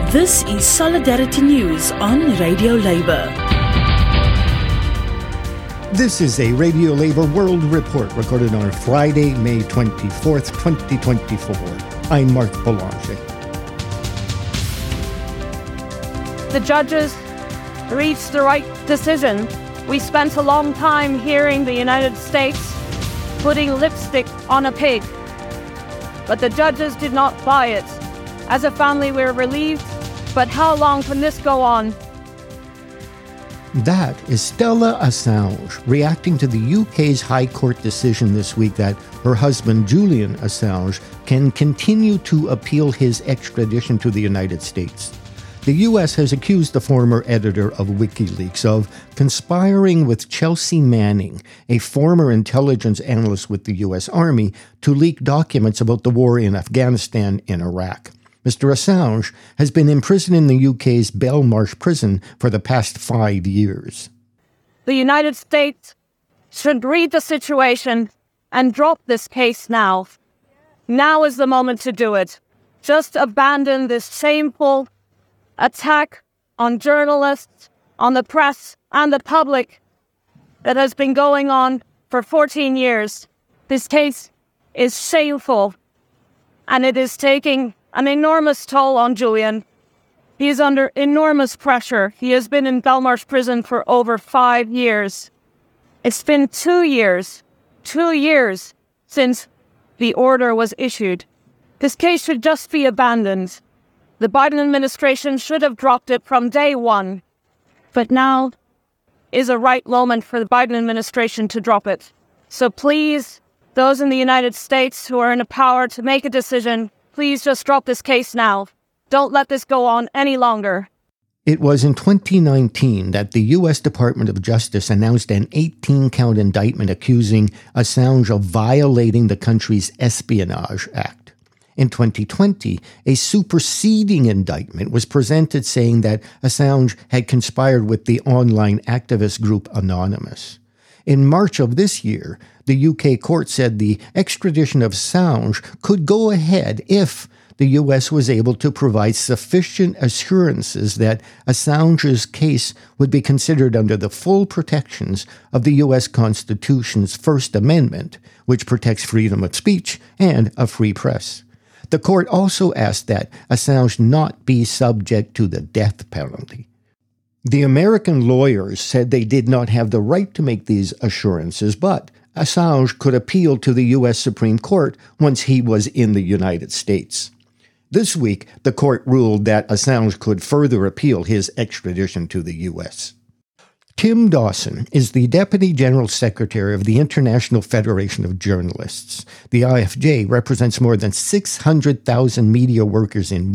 This is Solidarity News on Radio Labour. This is a Radio Labour World Report recorded on Friday, May 24th, 2024. I'm Mark Boulanger. The judges reached the right decision. We spent a long time hearing the United States putting lipstick on a pig, but the judges did not buy it. As a family, we're relieved, but how long can this go on? That is Stella Assange reacting to the UK's High Court decision this week that her husband Julian Assange can continue to appeal his extradition to the United States. The US has accused the former editor of WikiLeaks of conspiring with Chelsea Manning, a former intelligence analyst with the US Army, to leak documents about the war in Afghanistan and Iraq. Mr. Assange has been imprisoned in the UK's Belmarsh prison for the past 5 years. The United States should read the situation and drop this case now. Now is the moment to do it. Just abandon this shameful attack on journalists, on the press, and the public that has been going on for 14 years. This case is shameful, and it is taking an enormous toll on Julian. He is under enormous pressure. He has been in Belmarsh prison for over 5 years. It's been 2 years since the order was issued. This case should just be abandoned. The Biden administration should have dropped it from day one. But now is a right moment for the Biden administration to drop it. So please, those in the United States who are in a power to make a decision, please just drop this case now. Don't let this go on any longer. It was in 2019 that the U.S. Department of Justice announced an 18-count indictment accusing Assange of violating the country's Espionage Act. In 2020, a superseding indictment was presented saying that Assange had conspired with the online activist group Anonymous. In March of this year, the UK court said the extradition of Assange could go ahead if the US was able to provide sufficient assurances that Assange's case would be considered under the full protections of the US Constitution's First Amendment, which protects freedom of speech and a free press. The court also asked that Assange not be subject to the death penalty. The American lawyers said they did not have the right to make these assurances, but Assange could appeal to the U.S. Supreme Court once he was in the United States. This week, the court ruled that Assange could further appeal his extradition to the U.S. Tim Dawson is the Deputy General Secretary of the International Federation of Journalists. The IFJ represents more than 600,000 media workers in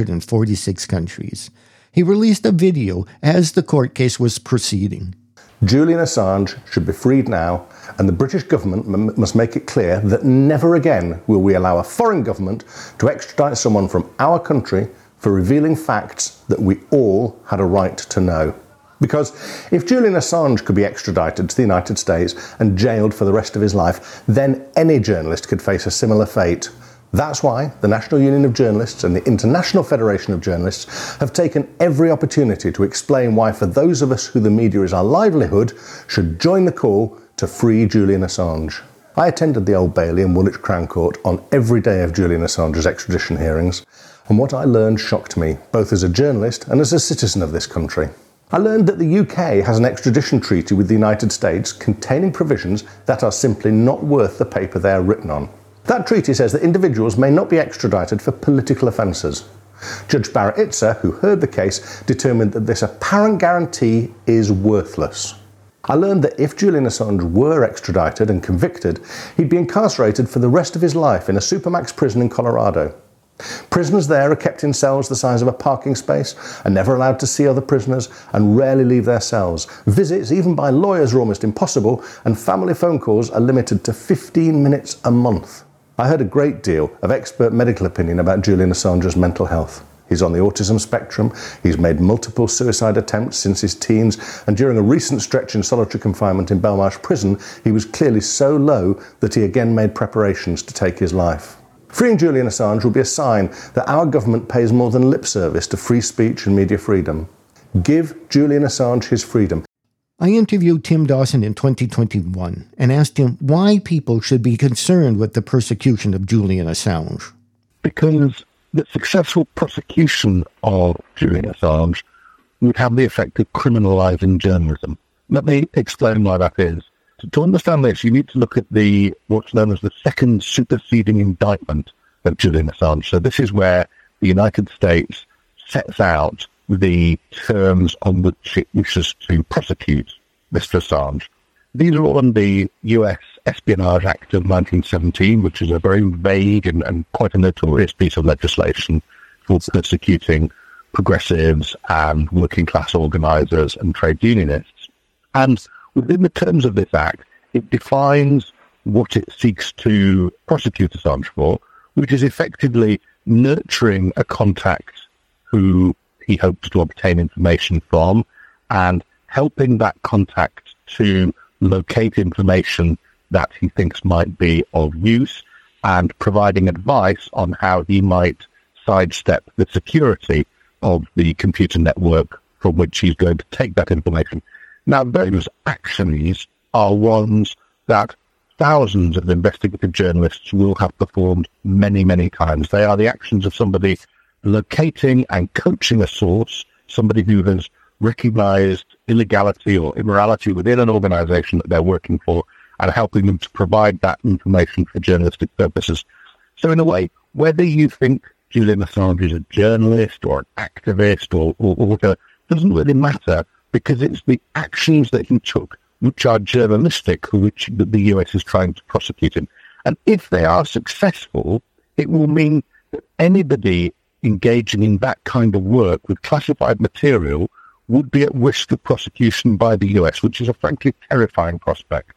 146 countries. He released a video as the court case was proceeding. Julian Assange should be freed now, and the British government must make it clear that never again will we allow a foreign government to extradite someone from our country for revealing facts that we all had a right to know. Because if Julian Assange could be extradited to the United States and jailed for the rest of his life, then any journalist could face a similar fate. That's why the National Union of Journalists and the International Federation of Journalists have taken every opportunity to explain why, for those of us who the media is our livelihood, should join the call to free Julian Assange. I attended the Old Bailey and Woolwich Crown Court on every day of Julian Assange's extradition hearings, and what I learned shocked me, both as a journalist and as a citizen of this country. I learned that the UK has an extradition treaty with the United States containing provisions that are simply not worth the paper they are written on. That treaty says that individuals may not be extradited for political offences. Judge Barrett Itzer, who heard the case, determined that this apparent guarantee is worthless. I learned that if Julian Assange were extradited and convicted, he'd be incarcerated for the rest of his life in a Supermax prison in Colorado. Prisoners there are kept in cells the size of a parking space, are never allowed to see other prisoners, and rarely leave their cells. Visits, even by lawyers, are almost impossible, and family phone calls are limited to 15 minutes a month. I heard a great deal of expert medical opinion about Julian Assange's mental health. He's on the autism spectrum, he's made multiple suicide attempts since his teens, and during a recent stretch in solitary confinement in Belmarsh prison, he was clearly so low that he again made preparations to take his life. Freeing Julian Assange will be a sign that our government pays more than lip service to free speech and media freedom. Give Julian Assange his freedom. I interviewed Tim Dawson in 2021 and asked him why people should be concerned with the persecution of Julian Assange. Because the successful prosecution of Julian Assange would have the effect of criminalising journalism. Let me explain why that is. To understand this, you need to look at what's known as the second superseding indictment of Julian Assange. So this is where the United States sets out the terms on which it wishes to prosecute Mr. Assange. These are all under the US Espionage Act of 1917, which is a very vague and quite a notorious piece of legislation for persecuting progressives and working-class organisers and trade unionists. And within the terms of this act, it defines what it seeks to prosecute Assange for, which is effectively nurturing a contact who he hopes to obtain information from and helping that contact to locate information that he thinks might be of use and providing advice on how he might sidestep the security of the computer network from which he's going to take that information. Now, those actions are ones that thousands of investigative journalists will have performed many, many times. They are the actions of somebody locating and coaching a source, somebody who has recognized illegality or immorality within an organization that they're working for, and helping them to provide that information for journalistic purposes. So in a way, whether you think Julian Assange is a journalist or an activist or whatever, doesn't really matter, because it's the actions that he took which are journalistic, for which the US is trying to prosecute him. And if they are successful, it will mean that anybody engaging in that kind of work with classified material would be at risk of prosecution by the US, which is a frankly terrifying prospect.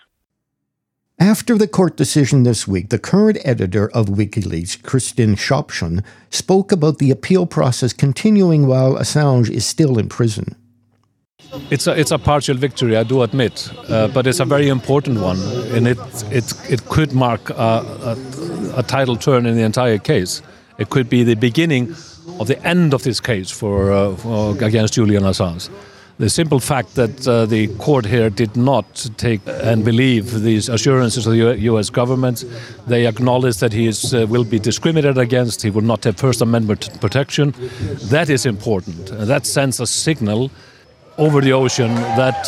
After the court decision this week, the current editor of WikiLeaks, Kristin Shopshon, spoke about the appeal process continuing while Assange is still in prison. It's a partial victory, I do admit, but it's a very important one, and it could mark a tidal turn in the entire case. It could be the beginning of the end of this case for against Julian Assange. The simple fact that the court here did not take and believe these assurances of the U.S. government, they acknowledge that he will be discriminated against, he will not have First Amendment protection. That is important. That sends a signal over the ocean that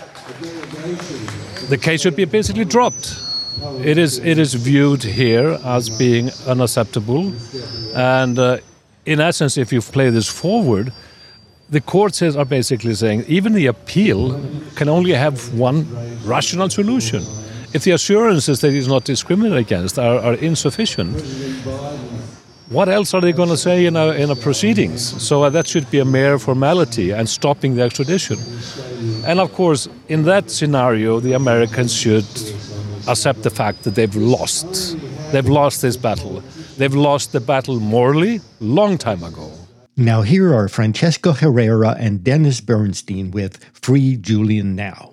the case should be basically dropped. It is viewed here as being unacceptable, and in essence, if you play this forward, the courts are basically saying even the appeal can only have one rational solution. If the assurances that he's not discriminated against are insufficient, what else are they going to say in a proceedings? So that should be a mere formality and stopping the extradition. And of course, in that scenario, the Americans should accept the fact that they've lost. They've lost this battle. They've lost the battle morally long time ago. Now here are Francesco Herrera and Dennis Bernstein with Free Julian Now.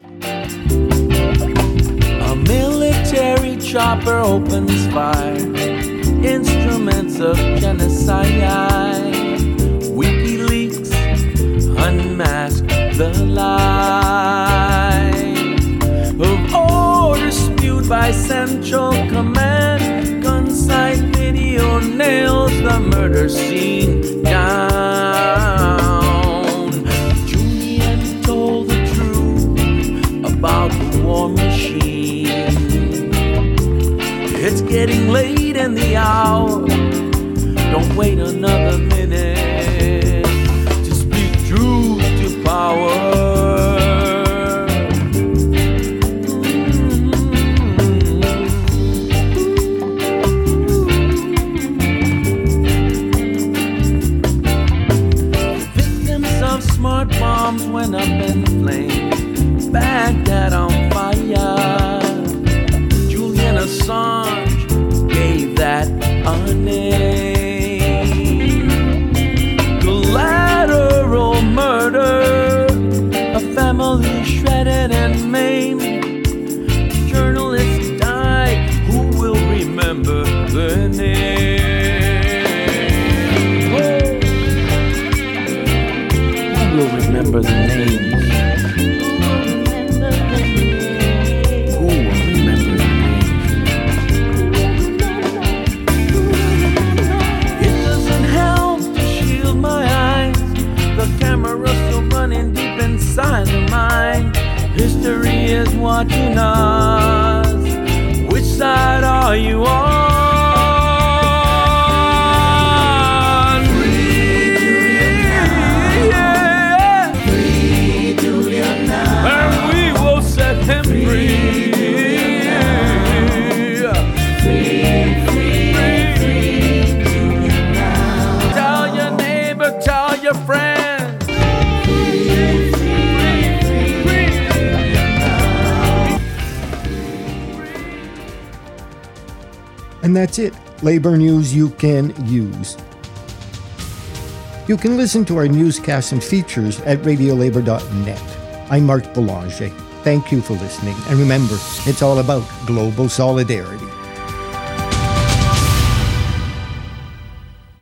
A military chopper opens fire, instruments of genocide. WikiLeaks unmask the lie of orders spewed by Central Command. Gunsight video nails the murder scene down. Julian told the truth about the war machine. It's getting late in the hour. Don't wait another minute to speak truth to power. Smart bombs went up in flames, Baghdad on fire. Julian Assange gave that a name. Collateral murder, a family shredded and maimed. Journalists died, who will remember their name? remember the names? Who will remember the names? It doesn't help to shield my eyes. The camera's still running deep inside the mind. History is watching us. Which side are you on? And that's it. Labor news you can use. You can listen to our newscasts and features at radiolabor.net. I'm Mark Boulanger. Thank you for listening. And remember, it's all about global solidarity.